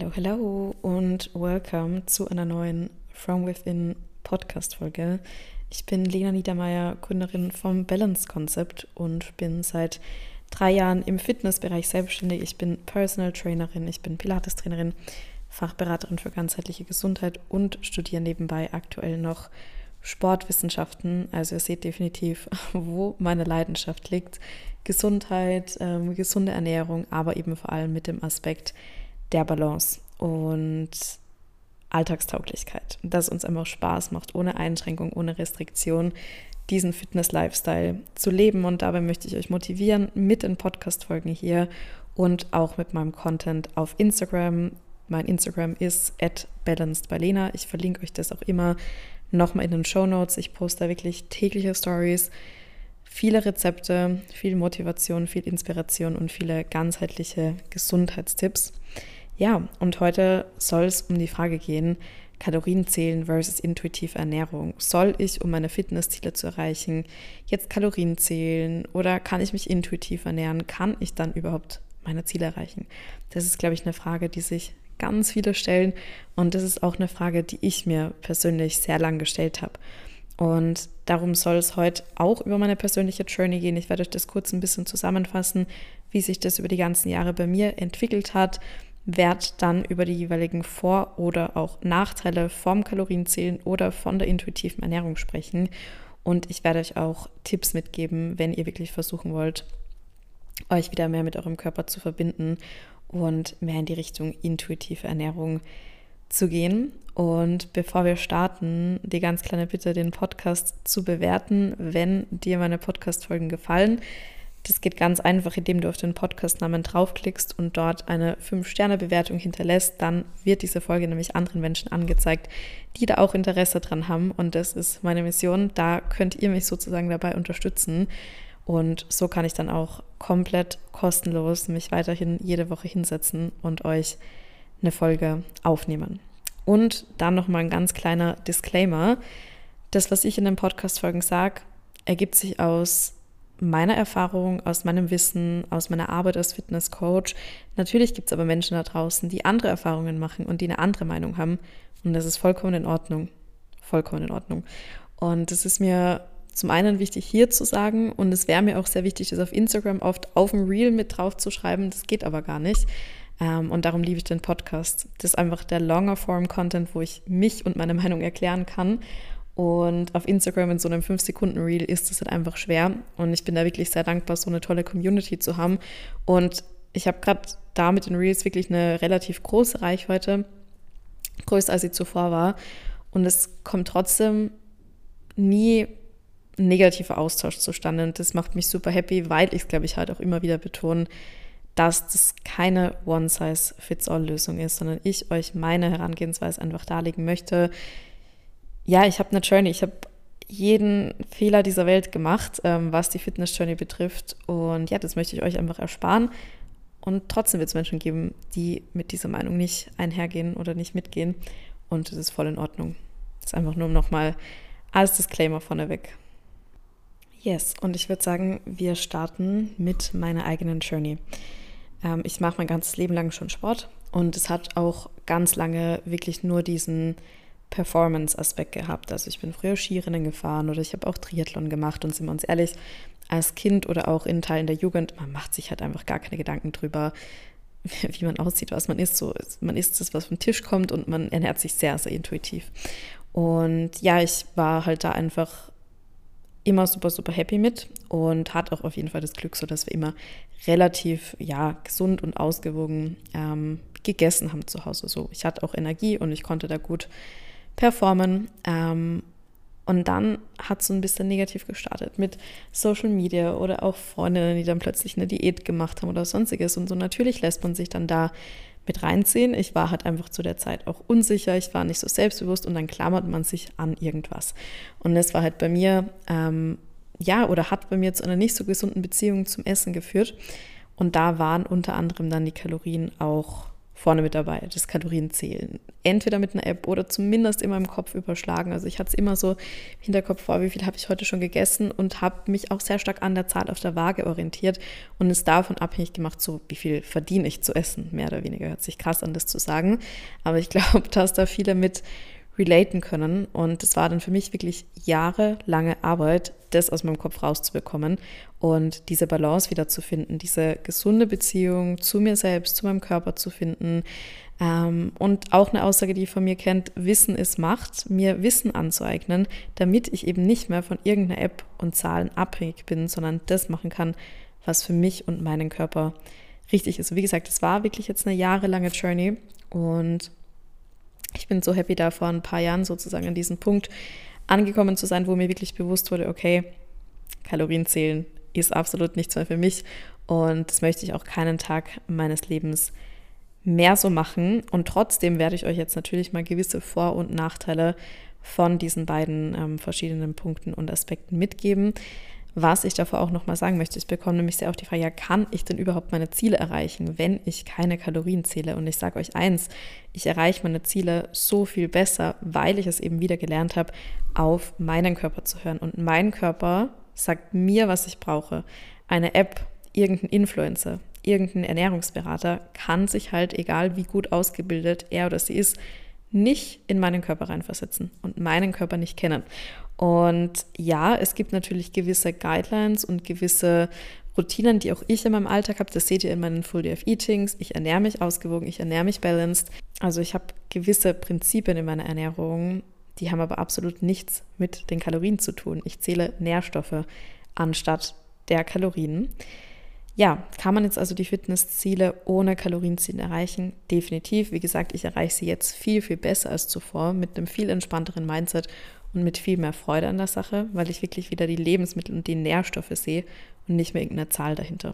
Hello, hello und welcome zu einer neuen From Within Podcast-Folge. Ich bin Lena Niedermeyer, Gründerin vom Balance Concept und bin seit 3 Jahren im Fitnessbereich selbstständig. Ich bin Personal Trainerin, ich bin Pilates-Trainerin, Fachberaterin für ganzheitliche Gesundheit und studiere nebenbei aktuell noch Sportwissenschaften. Also ihr seht definitiv, wo meine Leidenschaft liegt. Gesundheit, gesunde Ernährung, aber eben vor allem mit dem Aspekt der Balance und Alltagstauglichkeit. Dass uns einfach Spaß macht, ohne Einschränkung, ohne Restriktion, diesen Fitness-Lifestyle zu leben. Und dabei möchte ich euch motivieren mit den Podcast-Folgen hier und auch mit meinem Content auf Instagram. Mein Instagram ist @balancedbylena. Ich verlinke euch das auch immer nochmal in den Shownotes. Ich poste da wirklich tägliche Stories, viele Rezepte, viel Motivation, viel Inspiration und viele ganzheitliche Gesundheitstipps. Ja, und heute soll es um die Frage gehen, Kalorien zählen versus intuitive Ernährung. Soll ich, um meine Fitnessziele zu erreichen, jetzt Kalorien zählen oder kann ich mich intuitiv ernähren? Kann ich dann überhaupt meine Ziele erreichen? Das ist, glaube ich, eine Frage, die sich ganz viele stellen und das ist auch eine Frage, die ich mir persönlich sehr lang gestellt habe. Und darum soll es heute auch über meine persönliche Journey gehen. Ich werde euch das kurz ein bisschen zusammenfassen, wie sich das über die ganzen Jahre bei mir entwickelt hat, werde dann über die jeweiligen Vor- oder auch Nachteile vom Kalorienzählen oder von der intuitiven Ernährung sprechen. Und ich werde euch auch Tipps mitgeben, wenn ihr wirklich versuchen wollt, euch wieder mehr mit eurem Körper zu verbinden und mehr in die Richtung intuitive Ernährung zu gehen. Und bevor wir starten, die ganz kleine Bitte, den Podcast zu bewerten, wenn dir meine Podcast-Folgen gefallen. Das geht ganz einfach, indem du auf den Podcast-Namen draufklickst und dort eine 5-Sterne-Bewertung hinterlässt. Dann wird diese Folge nämlich anderen Menschen angezeigt, die da auch Interesse dran haben. Und das ist meine Mission. Da könnt ihr mich sozusagen dabei unterstützen. Und so kann ich dann auch komplett kostenlos mich weiterhin jede Woche hinsetzen und euch eine Folge aufnehmen. Und dann nochmal ein ganz kleiner Disclaimer. Das, was ich in den Podcast-Folgen sage, ergibt sich aus meiner Erfahrung, aus meinem Wissen, aus meiner Arbeit als Fitnesscoach. Natürlich gibt es aber Menschen da draußen, die andere Erfahrungen machen und die eine andere Meinung haben. Und das ist vollkommen in Ordnung. Vollkommen in Ordnung. Und es ist mir zum einen wichtig, hier zu sagen, und es wäre mir auch sehr wichtig, das auf Instagram oft auf dem Reel mit drauf zu schreiben. Das geht aber gar nicht. Und darum liebe ich den Podcast. Das ist einfach der Longer-Form-Content, wo ich mich und meine Meinung erklären kann. Und auf Instagram in so einem 5-Sekunden-Reel ist es halt einfach schwer. Und ich bin da wirklich sehr dankbar, so eine tolle Community zu haben. Und ich habe gerade da mit den Reels wirklich eine relativ große Reichweite, größer als sie zuvor war. Und es kommt trotzdem nie ein negativer Austausch zustande. Und das macht mich super happy, weil ich es, glaube ich, halt auch immer wieder betone, dass das keine One-Size-Fits-All-Lösung ist, sondern ich euch meine Herangehensweise einfach darlegen möchte. Ja, ich habe eine Journey, ich habe jeden Fehler dieser Welt gemacht, was die Fitness-Journey betrifft. Und ja, das möchte ich euch einfach ersparen. Und trotzdem wird es Menschen geben, die mit dieser Meinung nicht einhergehen oder nicht mitgehen. Und das ist voll in Ordnung. Das ist einfach nur nochmal als Disclaimer vorneweg. Yes, und ich würde sagen, wir starten mit meiner eigenen Journey. Ich mache mein ganzes Leben lang schon Sport und es hat auch ganz lange wirklich nur diesen Performance-Aspekt gehabt. Also ich bin früher Skirennen gefahren oder ich habe auch Triathlon gemacht und sind wir uns ehrlich, als Kind oder auch in Teilen der Jugend, man macht sich halt einfach gar keine Gedanken drüber, wie man aussieht, was man isst. So, man isst das, was vom Tisch kommt und man ernährt sich sehr, sehr intuitiv. Und ja, ich war halt da einfach immer super, super happy mit und hatte auch auf jeden Fall das Glück, so dass wir immer relativ gesund und ausgewogen gegessen haben zu Hause. So, ich hatte auch Energie und ich konnte da gut performen. Und dann hat es so ein bisschen negativ gestartet mit Social Media oder auch Freundinnen, die dann plötzlich eine Diät gemacht haben oder sonstiges. Und so natürlich lässt man sich dann da mit reinziehen. Ich war halt einfach zu der Zeit auch unsicher, ich war nicht so selbstbewusst und dann klammert man sich an irgendwas. Und das war halt bei mir, hat bei mir zu einer nicht so gesunden Beziehung zum Essen geführt. Und da waren unter anderem dann die Kalorien auch vorne mit dabei, das Kalorienzählen. Entweder mit einer App oder zumindest immer im Kopf überschlagen. Also ich hatte es immer so im Hinterkopf vor, wie viel habe ich heute schon gegessen und habe mich auch sehr stark an der Zahl auf der Waage orientiert und es davon abhängig gemacht, so wie viel verdiene ich zu essen, mehr oder weniger. Hört sich krass an, das zu sagen. Aber ich glaube, dass da viele mit relaten können und es war dann für mich wirklich jahrelange Arbeit, das aus meinem Kopf rauszubekommen und diese Balance wieder zu finden, diese gesunde Beziehung zu mir selbst, zu meinem Körper zu finden und auch eine Aussage, die ihr von mir kennt, Wissen ist Macht, mir Wissen anzueignen, damit ich eben nicht mehr von irgendeiner App und Zahlen abhängig bin, sondern das machen kann, was für mich und meinen Körper richtig ist. Und wie gesagt, es war wirklich jetzt eine jahrelange Journey und ich bin so happy, da vor ein paar Jahren sozusagen an diesem Punkt angekommen zu sein, wo mir wirklich bewusst wurde, okay, Kalorien zählen ist absolut nichts mehr für mich und das möchte ich auch keinen Tag meines Lebens mehr so machen. Und trotzdem werde ich euch jetzt natürlich mal gewisse Vor- und Nachteile von diesen beiden verschiedenen Punkten und Aspekten mitgeben. Was ich davor auch nochmal sagen möchte, ich bekomme nämlich sehr oft die Frage, ja, kann ich denn überhaupt meine Ziele erreichen, wenn ich keine Kalorien zähle? Und ich sage euch eins, ich erreiche meine Ziele so viel besser, weil ich es eben wieder gelernt habe, auf meinen Körper zu hören. Und mein Körper sagt mir, was ich brauche. Eine App, irgendein Influencer, irgendein Ernährungsberater kann sich halt, egal wie gut ausgebildet er oder sie ist, nicht in meinen Körper reinversetzen und meinen Körper nicht kennen. Und ja, es gibt natürlich gewisse Guidelines und gewisse Routinen, die auch ich in meinem Alltag habe. Das seht ihr in meinen Full Day of Eatings. Ich ernähre mich ausgewogen, ich ernähre mich balanced. Also ich habe gewisse Prinzipien in meiner Ernährung, die haben aber absolut nichts mit den Kalorien zu tun. Ich zähle Nährstoffe anstatt der Kalorien. Ja, kann man jetzt also die Fitnessziele ohne Kalorienziele erreichen? Definitiv. Wie gesagt, ich erreiche sie jetzt viel, viel besser als zuvor mit einem viel entspannteren Mindset und mit viel mehr Freude an der Sache, weil ich wirklich wieder die Lebensmittel und die Nährstoffe sehe und nicht mehr irgendeine Zahl dahinter.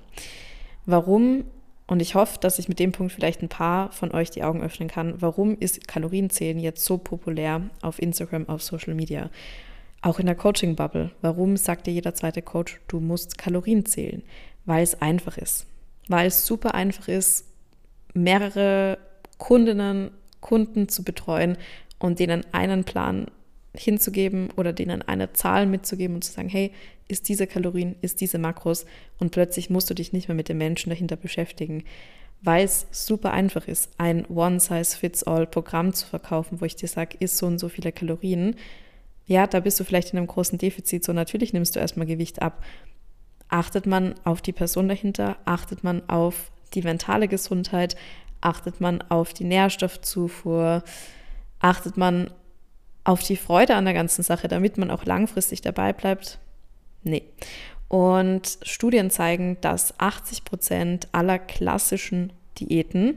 Warum? Und ich hoffe, dass ich mit dem Punkt vielleicht ein paar von euch die Augen öffnen kann. Warum ist Kalorienzählen jetzt so populär auf Instagram, auf Social Media? Auch in der Coaching-Bubble. Warum sagt dir jeder zweite Coach, du musst Kalorien zählen? Weil es einfach ist. Weil es super einfach ist, mehrere Kunden zu betreuen und denen einen Plan hinzugeben oder denen eine Zahl mitzugeben und zu sagen, hey, ist diese Kalorien, ist diese Makros und plötzlich musst du dich nicht mehr mit den Menschen dahinter beschäftigen, weil es super einfach ist, ein One-Size-Fits-All-Programm zu verkaufen, wo ich dir sage, isst so und so viele Kalorien. Ja, da bist du vielleicht in einem großen Defizit, so natürlich nimmst du erstmal Gewicht ab. Achtet man auf die Person dahinter, achtet man auf die mentale Gesundheit, achtet man auf die Nährstoffzufuhr, achtet man auf die Freude an der ganzen Sache, damit man auch langfristig dabei bleibt? Nee. Und Studien zeigen, dass 80% aller klassischen Diäten,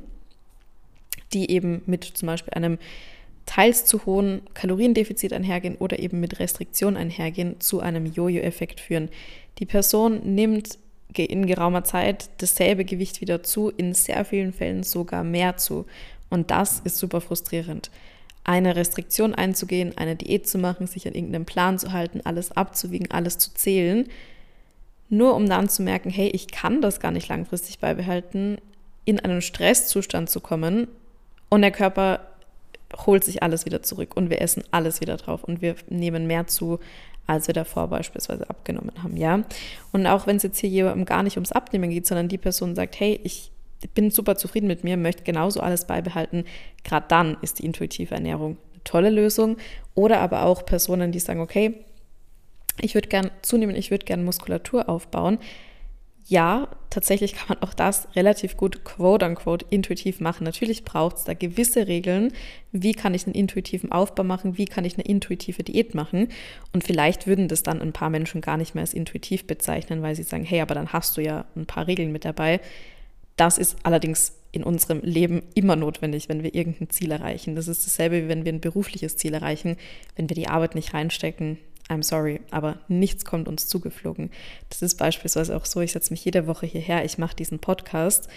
die eben mit zum Beispiel einem teils zu hohen Kaloriendefizit einhergehen oder eben mit Restriktion einhergehen, zu einem Jojo-Effekt führen. Die Person nimmt in geraumer Zeit dasselbe Gewicht wieder zu, in sehr vielen Fällen sogar mehr zu. Und das ist super frustrierend. Eine Restriktion einzugehen, eine Diät zu machen, sich an irgendeinem Plan zu halten, alles abzuwiegen, alles zu zählen, nur um dann zu merken, hey, ich kann das gar nicht langfristig beibehalten, in einen Stresszustand zu kommen und der Körper holt sich alles wieder zurück und wir essen alles wieder drauf und wir nehmen mehr zu, als wir davor beispielsweise abgenommen haben, ja. Und auch wenn es jetzt hier gar nicht ums Abnehmen geht, sondern die Person sagt, hey, ich bin super zufrieden mit mir, möchte genauso alles beibehalten, gerade dann ist die intuitive Ernährung eine tolle Lösung. Oder aber auch Personen, die sagen, okay, ich würde gern zunehmen, ich würde gern Muskulatur aufbauen. Ja, tatsächlich kann man auch das relativ gut, quote-unquote, intuitiv machen. Natürlich braucht es da gewisse Regeln. Wie kann ich einen intuitiven Aufbau machen? Wie kann ich eine intuitive Diät machen? Und vielleicht würden das dann ein paar Menschen gar nicht mehr als intuitiv bezeichnen, weil sie sagen, hey, aber dann hast du ja ein paar Regeln mit dabei. Das ist allerdings in unserem Leben immer notwendig, wenn wir irgendein Ziel erreichen. Das ist dasselbe, wie wenn wir ein berufliches Ziel erreichen. Wenn wir die Arbeit nicht reinstecken, I'm sorry, aber nichts kommt uns zugeflogen. Das ist beispielsweise auch so, ich setze mich jede Woche hierher, ich mache diesen Podcast,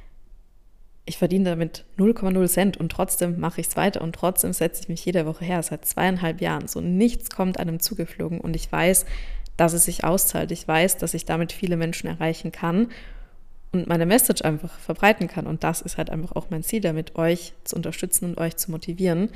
ich verdiene damit 0,0 Cent und trotzdem mache ich es weiter und trotzdem setze ich mich jede Woche her, seit 2,5 Jahren. So nichts kommt einem zugeflogen und ich weiß, dass es sich auszahlt. Ich weiß, dass ich damit viele Menschen erreichen kann und meine Message einfach verbreiten kann. Und das ist halt einfach auch mein Ziel damit, euch zu unterstützen und euch zu motivieren.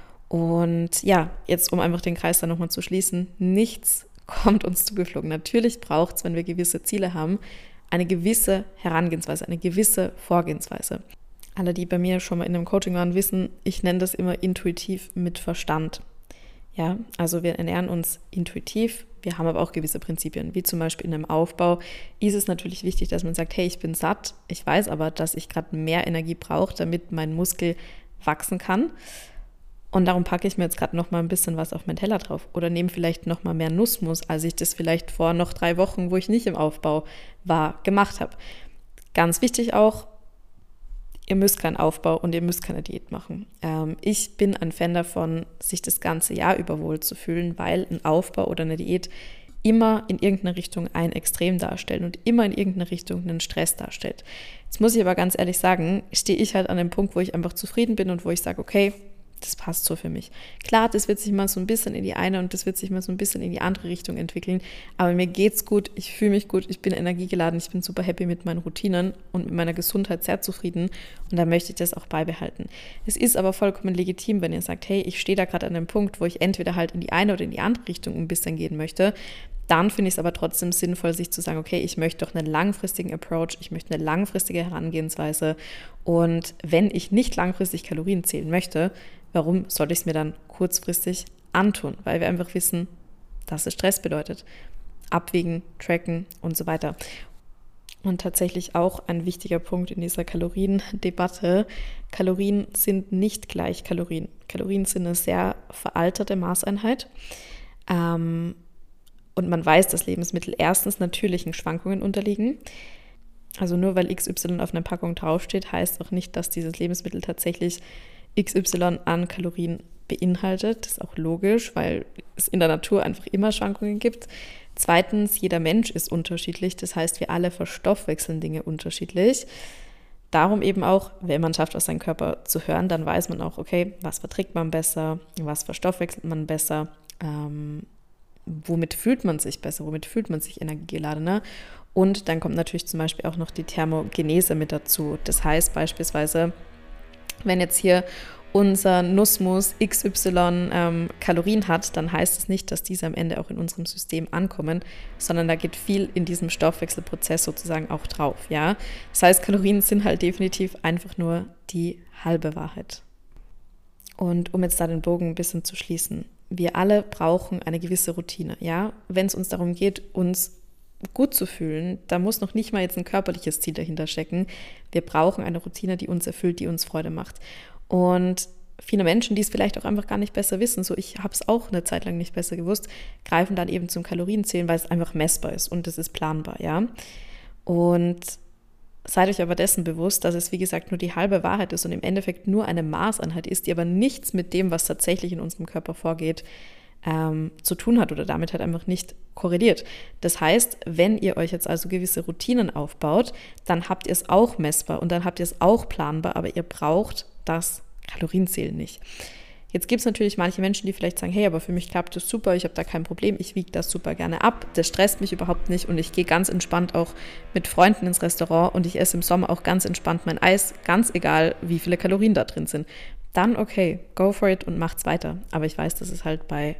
Und ja, jetzt um einfach den Kreis da nochmal zu schließen, nichts kommt uns zugeflogen. Natürlich braucht es, wenn wir gewisse Ziele haben, eine gewisse Herangehensweise, eine gewisse Vorgehensweise. Alle, die bei mir schon mal in einem Coaching waren, wissen, ich nenne das immer intuitiv mit Verstand. Ja, also wir ernähren uns intuitiv, wir haben aber auch gewisse Prinzipien, wie zum Beispiel in einem Aufbau ist es natürlich wichtig, dass man sagt, hey, ich bin satt, ich weiß aber, dass ich gerade mehr Energie brauche, damit mein Muskel wachsen kann. Und darum packe ich mir jetzt gerade noch mal ein bisschen was auf meinen Teller drauf oder nehme vielleicht noch mal mehr Nussmus, als ich das vielleicht vor noch 3 Wochen, wo ich nicht im Aufbau war, gemacht habe. Ganz wichtig auch, ihr müsst keinen Aufbau und ihr müsst keine Diät machen. Ich bin ein Fan davon, sich das ganze Jahr über wohl zu fühlen, weil ein Aufbau oder eine Diät immer in irgendeiner Richtung ein Extrem darstellen und immer in irgendeiner Richtung einen Stress darstellt. Jetzt muss ich aber ganz ehrlich sagen, stehe ich halt an dem Punkt, wo ich einfach zufrieden bin und wo ich sage, okay, das passt so für mich. Klar, das wird sich mal so ein bisschen in die eine und das wird sich mal so ein bisschen in die andere Richtung entwickeln, aber mir geht's gut, ich fühle mich gut, ich bin energiegeladen, ich bin super happy mit meinen Routinen und mit meiner Gesundheit sehr zufrieden und da möchte ich das auch beibehalten. Es ist aber vollkommen legitim, wenn ihr sagt, hey, ich stehe da gerade an einem Punkt, wo ich entweder halt in die eine oder in die andere Richtung ein bisschen gehen möchte, dann finde ich es aber trotzdem sinnvoll, sich zu sagen, okay, ich möchte doch einen langfristigen Approach, ich möchte eine langfristige Herangehensweise und wenn ich nicht langfristig Kalorien zählen möchte, warum sollte ich es mir dann kurzfristig antun? Weil wir einfach wissen, dass es Stress bedeutet. Abwiegen, tracken und so weiter. Und tatsächlich auch ein wichtiger Punkt in dieser Kaloriendebatte. Kalorien sind nicht gleich Kalorien. Kalorien sind eine sehr veraltete Maßeinheit. Und man weiß, dass Lebensmittel erstens natürlichen Schwankungen unterliegen. Also nur weil XY auf einer Packung draufsteht, heißt auch nicht, dass dieses Lebensmittel tatsächlich XY an Kalorien beinhaltet. Das ist auch logisch, weil es in der Natur einfach immer Schwankungen gibt. Zweitens, jeder Mensch ist unterschiedlich. Das heißt, wir alle verstoffwechseln Dinge unterschiedlich. Darum eben auch, wenn man schafft, aus seinem Körper zu hören, dann weiß man auch, okay, was verträgt man besser, was verstoffwechselt man besser, womit fühlt man sich besser, womit fühlt man sich energiegeladener. Und dann kommt natürlich zum Beispiel auch noch die Thermogenese mit dazu. Das heißt beispielsweise, wenn jetzt hier unser Nussmus XY Kalorien hat, dann heißt es nicht, dass diese am Ende auch in unserem System ankommen, sondern da geht viel in diesem Stoffwechselprozess sozusagen auch drauf. Ja? Das heißt, Kalorien sind halt definitiv einfach nur die halbe Wahrheit. Und um jetzt da den Bogen ein bisschen zu schließen, wir alle brauchen eine gewisse Routine. Ja? Wenn es uns darum geht, uns gut zu fühlen, da muss noch nicht mal jetzt ein körperliches Ziel dahinter stecken. Wir brauchen eine Routine, die uns erfüllt, die uns Freude macht. Und viele Menschen, die es vielleicht auch einfach gar nicht besser wissen, so ich habe es auch eine Zeit lang nicht besser gewusst, greifen dann eben zum Kalorienzählen, weil es einfach messbar ist und es ist planbar, ja. Und seid euch aber dessen bewusst, dass es, wie gesagt, nur die halbe Wahrheit ist und im Endeffekt nur eine Maßeinheit ist, die aber nichts mit dem, was tatsächlich in unserem Körper vorgeht, zu tun hat oder damit halt einfach nicht korreliert. Das heißt, wenn ihr euch jetzt also gewisse Routinen aufbaut, dann habt ihr es auch messbar und dann habt ihr es auch planbar, aber ihr braucht das Kalorienzählen nicht. Jetzt gibt es natürlich manche Menschen, die vielleicht sagen, hey, aber für mich klappt das super, ich habe da kein Problem, ich wiege das super gerne ab, das stresst mich überhaupt nicht und ich gehe ganz entspannt auch mit Freunden ins Restaurant und ich esse im Sommer auch ganz entspannt mein Eis, ganz egal, wie viele Kalorien da drin sind. Dann okay, go for it und macht's weiter. Aber ich weiß, dass es halt bei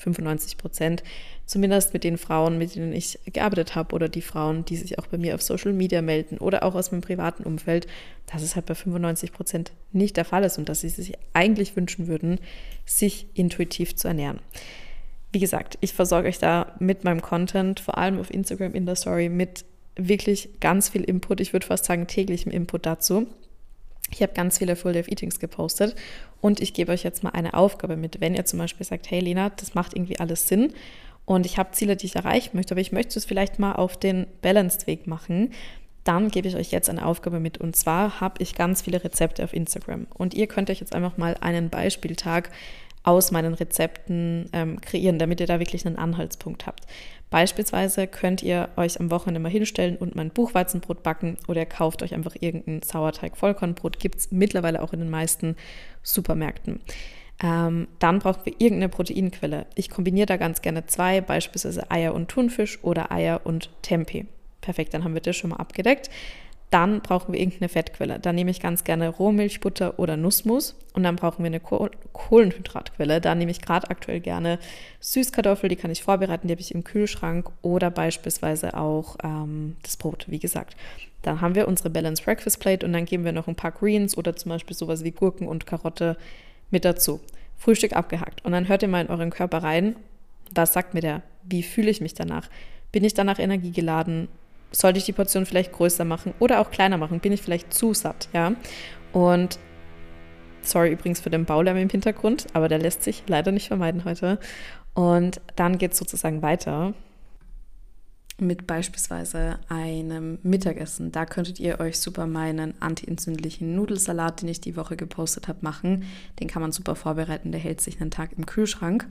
95%, zumindest mit den Frauen, mit denen ich gearbeitet habe oder die Frauen, die sich auch bei mir auf Social Media melden oder auch aus meinem privaten Umfeld, dass es halt bei 95% nicht der Fall ist und dass sie sich eigentlich wünschen würden, sich intuitiv zu ernähren. Wie gesagt, ich versorge euch da mit meinem Content, vor allem auf Instagram in der Story, mit wirklich ganz viel Input. Ich würde fast sagen täglichem Input dazu. Ich habe ganz viele Full-Day-Eatings gepostet und ich gebe euch jetzt mal eine Aufgabe mit. Wenn ihr zum Beispiel sagt, hey Lena, das macht irgendwie alles Sinn und ich habe Ziele, die ich erreichen möchte, aber ich möchte es vielleicht mal auf den Balanced-Weg machen, dann gebe ich euch jetzt eine Aufgabe mit. Und zwar habe ich ganz viele Rezepte auf Instagram und ihr könnt euch jetzt einfach mal einen Beispieltag aus meinen Rezepten kreieren, damit ihr da wirklich einen Anhaltspunkt habt. Beispielsweise könnt ihr euch am Wochenende mal hinstellen und mein Buchweizenbrot backen oder ihr kauft euch einfach irgendein Sauerteig-Vollkornbrot, gibt es mittlerweile auch in den meisten Supermärkten. Dann brauchen wir irgendeine Proteinquelle. Ich kombiniere da ganz gerne 2, beispielsweise Eier und Thunfisch oder Eier und Tempeh. Perfekt, dann haben wir das schon mal abgedeckt. Dann brauchen wir irgendeine Fettquelle. Da nehme ich ganz gerne Rohmilchbutter oder Nussmus. Und dann brauchen wir eine Kohlenhydratquelle. Da nehme ich gerade aktuell gerne Süßkartoffel, die kann ich vorbereiten, die habe ich im Kühlschrank. Oder beispielsweise auch das Brot, wie gesagt. Dann haben wir unsere Balanced Breakfast Plate und dann geben wir noch ein paar Greens oder zum Beispiel sowas wie Gurken und Karotte mit dazu. Frühstück abgehakt. Und dann hört ihr mal in euren Körper rein, was sagt mir der? Wie fühle ich mich danach? Bin ich danach energiegeladen? Sollte ich die Portion vielleicht größer machen oder auch kleiner machen? Bin ich vielleicht zu satt? Ja? Und sorry übrigens für den Baulärm im Hintergrund, aber der lässt sich leider nicht vermeiden heute. Und dann geht es sozusagen weiter mit beispielsweise einem Mittagessen. Da könntet ihr euch super meinen anti-entzündlichen Nudelsalat, den ich die Woche gepostet habe, machen. Den kann man super vorbereiten, der hält sich einen Tag im Kühlschrank.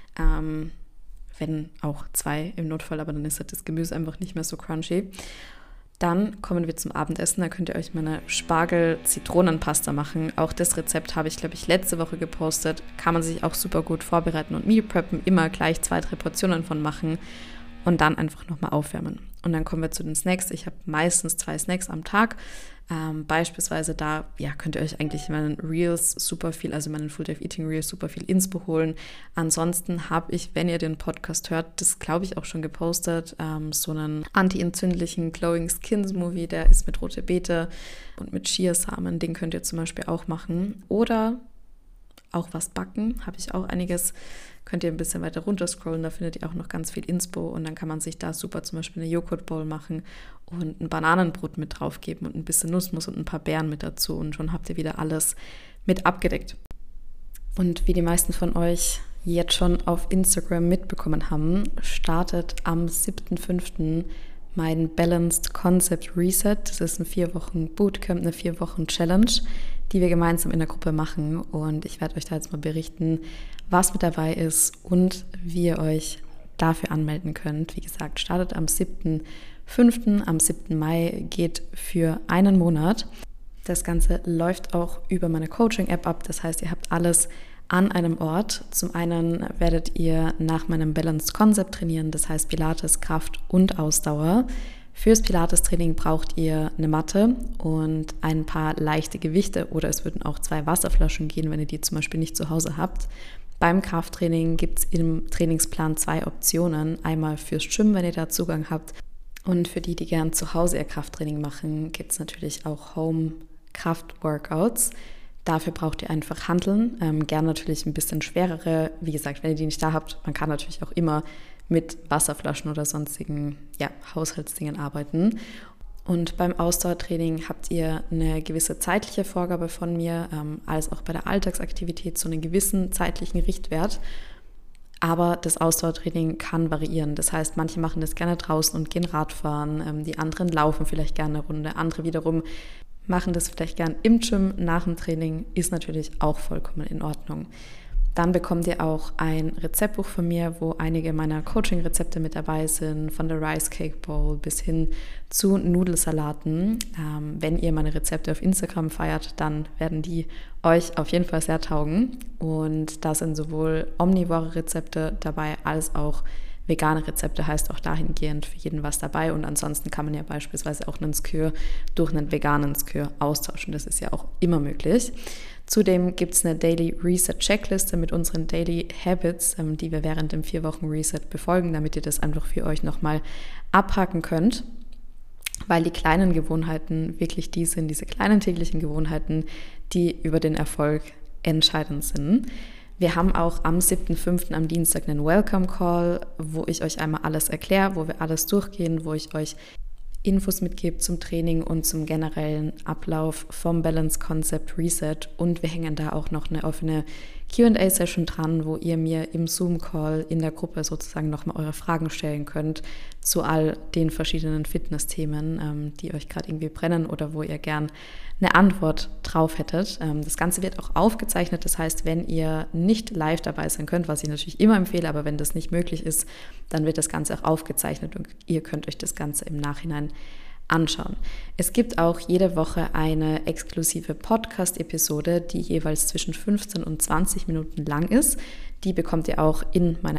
Wenn auch 2 im Notfall, aber dann ist halt das Gemüse einfach nicht mehr so crunchy. Dann kommen wir zum Abendessen, da könnt ihr euch meine Spargel-Zitronenpasta machen. Auch das Rezept habe ich, glaube ich, letzte Woche gepostet. Kann man sich auch super gut vorbereiten und Meal preppen, immer gleich 2-3 Portionen von machen und dann einfach nochmal aufwärmen. Und dann kommen wir zu den Snacks. Ich habe meistens 2 Snacks am Tag. Beispielsweise da, ja, könnt ihr euch eigentlich in meinen Reels super viel, also in meinen Full Day Eating Reels super viel Inspo holen. Ansonsten habe ich, wenn ihr den Podcast hört, das glaube ich auch schon gepostet, so einen anti-entzündlichen Glowing Skin Smoothie, der ist mit rote Beete und mit Chiasamen, den könnt ihr zum Beispiel auch machen. Oder auch was backen, habe ich auch einiges. Könnt ihr ein bisschen weiter runter scrollen, da findet ihr auch noch ganz viel Inspo und dann kann man sich da super zum Beispiel eine Joghurtbowl machen und ein Bananenbrot mit drauf geben und ein bisschen Nussmus und ein paar Beeren mit dazu und schon habt ihr wieder alles mit abgedeckt. Und wie die meisten von euch jetzt schon auf Instagram mitbekommen haben, startet am 7.5. mein Balanced Concept Reset. Das ist ein 4 Wochen Bootcamp, eine 4 Wochen Challenge, die wir gemeinsam in der Gruppe machen. Und ich werde euch da jetzt mal berichten, was mit dabei ist und wie ihr euch dafür anmelden könnt. Wie gesagt, startet am 7.5., am 7. Mai, geht für einen Monat. Das Ganze läuft auch über meine Coaching-App ab. Das heißt, ihr habt alles an einem Ort. Zum einen werdet ihr nach meinem Balanced Concept trainieren, das heißt Pilates, Kraft und Ausdauer. Fürs Pilates-Training braucht ihr eine Matte und ein paar leichte Gewichte oder es würden auch 2 Wasserflaschen gehen, wenn ihr die zum Beispiel nicht zu Hause habt. Beim Krafttraining gibt es im Trainingsplan 2 Optionen. Einmal fürs Gym, wenn ihr da Zugang habt. Und für die, die gern zu Hause ihr Krafttraining machen, gibt es natürlich auch Home-Kraft-Workouts. Dafür braucht ihr einfach Hanteln, gern natürlich ein bisschen schwerere. Wie gesagt, wenn ihr die nicht da habt, man kann natürlich auch immer mit Wasserflaschen oder sonstigen Haushaltsdingen arbeiten. Und beim Ausdauertraining habt ihr eine gewisse zeitliche Vorgabe von mir, als auch bei der Alltagsaktivität so einen gewissen zeitlichen Richtwert. Aber das Ausdauertraining kann variieren. Das heißt, manche machen das gerne draußen und gehen Radfahren, die anderen laufen vielleicht gerne eine Runde, andere wiederum machen das vielleicht gern im Gym nach dem Training, ist natürlich auch vollkommen in Ordnung. Dann bekommt ihr auch ein Rezeptbuch von mir, wo einige meiner Coaching-Rezepte mit dabei sind, von der Rice Cake Bowl bis hin zu Nudelsalaten. Wenn ihr meine Rezepte auf Instagram feiert, dann werden die euch auf jeden Fall sehr taugen. Und da sind sowohl omnivore Rezepte dabei als auch vegane Rezepte, heißt auch dahingehend für jeden was dabei. Und ansonsten kann man ja beispielsweise auch einen Skür durch einen veganen Skür austauschen. Das ist ja auch immer möglich. Zudem gibt es eine Daily Reset Checkliste mit unseren Daily Habits, die wir während dem 4 Wochen Reset befolgen, damit ihr das einfach für euch nochmal abhaken könnt. Weil die kleinen Gewohnheiten wirklich die sind, diese kleinen täglichen Gewohnheiten, die über den Erfolg entscheidend sind. Wir haben auch am 7.5. am Dienstag einen Welcome Call, wo ich euch einmal alles erkläre, wo wir alles durchgehen, wo ich euch Infos mitgebe zum Training und zum generellen Ablauf vom Balance Concept Reset. Und wir hängen da auch noch eine offene Q&A-Session dran, wo ihr mir im Zoom-Call in der Gruppe sozusagen nochmal eure Fragen stellen könnt zu all den verschiedenen Fitness-Themen, die euch gerade irgendwie brennen oder wo ihr gern eine Antwort drauf hättet. Das Ganze wird auch aufgezeichnet, das heißt, wenn ihr nicht live dabei sein könnt, was ich natürlich immer empfehle, aber wenn das nicht möglich ist, dann wird das Ganze auch aufgezeichnet und ihr könnt euch das Ganze im Nachhinein anschauen. Es gibt auch jede Woche eine exklusive Podcast-Episode, die jeweils zwischen 15 und 20 Minuten lang ist. Die bekommt ihr auch in meiner App.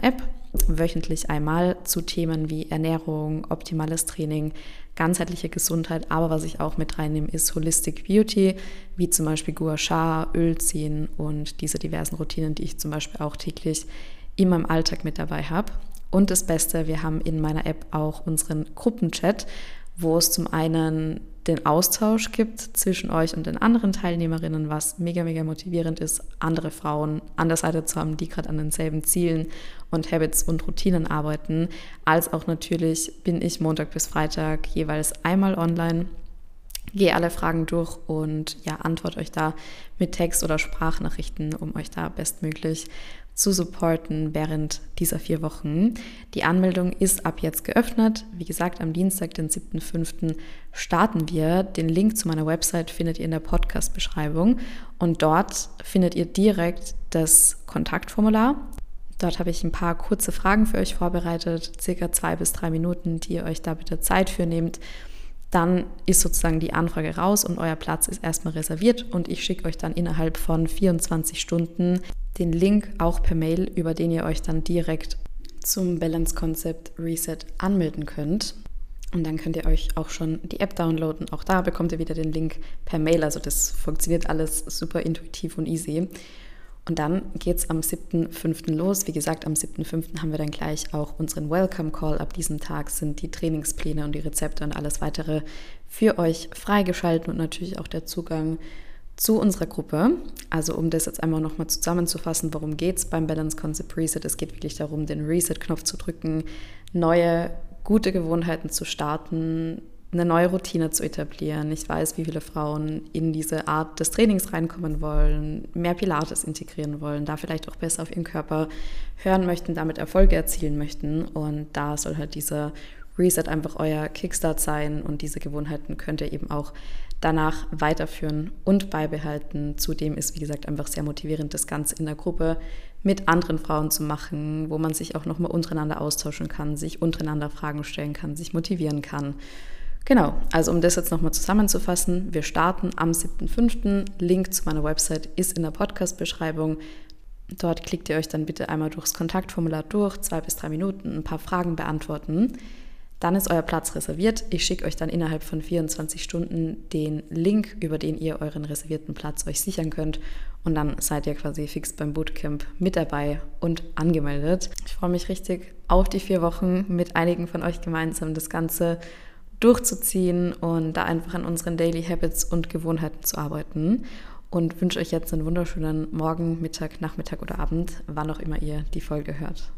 wöchentlich einmal zu Themen wie Ernährung, optimales Training, ganzheitliche Gesundheit, aber was ich auch mit reinnehme, ist Holistic Beauty, wie zum Beispiel Gua Sha, Öl ziehen und diese diversen Routinen, die ich zum Beispiel auch täglich in meinem Alltag mit dabei habe. Und das Beste, wir haben in meiner App auch unseren Gruppenchat, wo es zum einen den Austausch gibt zwischen euch und den anderen Teilnehmerinnen, was mega, mega motivierend ist, andere Frauen an der Seite zu haben, die gerade an denselben Zielen und Habits und Routinen arbeiten, als auch natürlich bin ich Montag bis Freitag jeweils einmal online, gehe alle Fragen durch und antworte euch da mit Text- oder Sprachnachrichten, um euch da bestmöglich zu supporten während dieser 4 Wochen. Die Anmeldung ist ab jetzt geöffnet. Wie gesagt, am Dienstag, den 7.5. starten wir. Den Link zu meiner Website findet ihr in der Podcast-Beschreibung und dort findet ihr direkt das Kontaktformular. Dort habe ich ein paar kurze Fragen für euch vorbereitet, circa 2 bis 3 Minuten, die ihr euch da bitte Zeit für nehmt. Dann ist sozusagen die Anfrage raus und euer Platz ist erstmal reserviert und ich schicke euch dann innerhalb von 24 Stunden den Link auch per Mail, über den ihr euch dann direkt zum Balance Concept Reset anmelden könnt. Und dann könnt ihr euch auch schon die App downloaden. Auch da bekommt ihr wieder den Link per Mail. Also das funktioniert alles super intuitiv und easy. Und dann geht es am 7.5. los. Wie gesagt, am 7.5. haben wir dann gleich auch unseren Welcome Call. Ab diesem Tag sind die Trainingspläne und die Rezepte und alles weitere für euch freigeschalten und natürlich auch der Zugang zu unserer Gruppe. Also um das jetzt einmal nochmal zusammenzufassen, worum geht es beim Balance Concept Reset? Es geht wirklich darum, den Reset-Knopf zu drücken, neue, gute Gewohnheiten zu starten, eine neue Routine zu etablieren. Ich weiß, wie viele Frauen in diese Art des Trainings reinkommen wollen, mehr Pilates integrieren wollen, da vielleicht auch besser auf ihren Körper hören möchten, damit Erfolge erzielen möchten. Und da soll halt dieser Reset einfach euer Kickstart sein und diese Gewohnheiten könnt ihr eben auch danach weiterführen und beibehalten. Zudem ist, wie gesagt, einfach sehr motivierend, das Ganze in der Gruppe mit anderen Frauen zu machen, wo man sich auch nochmal untereinander austauschen kann, sich untereinander Fragen stellen kann, sich motivieren kann. Genau, also um das jetzt nochmal zusammenzufassen, wir starten am 7.5. Link zu meiner Website ist in der Podcast-Beschreibung. Dort klickt ihr euch dann bitte einmal durchs Kontaktformular durch, 2 bis 3 Minuten, ein paar Fragen beantworten. Dann ist euer Platz reserviert. Ich schicke euch dann innerhalb von 24 Stunden den Link, über den ihr euren reservierten Platz euch sichern könnt. Und dann seid ihr quasi fix beim Bootcamp mit dabei und angemeldet. Ich freue mich richtig auf die 4 Wochen mit einigen von euch gemeinsam das Ganze durchzuziehen und da einfach an unseren Daily Habits und Gewohnheiten zu arbeiten. Und wünsche euch jetzt einen wunderschönen Morgen, Mittag, Nachmittag oder Abend, wann auch immer ihr die Folge hört.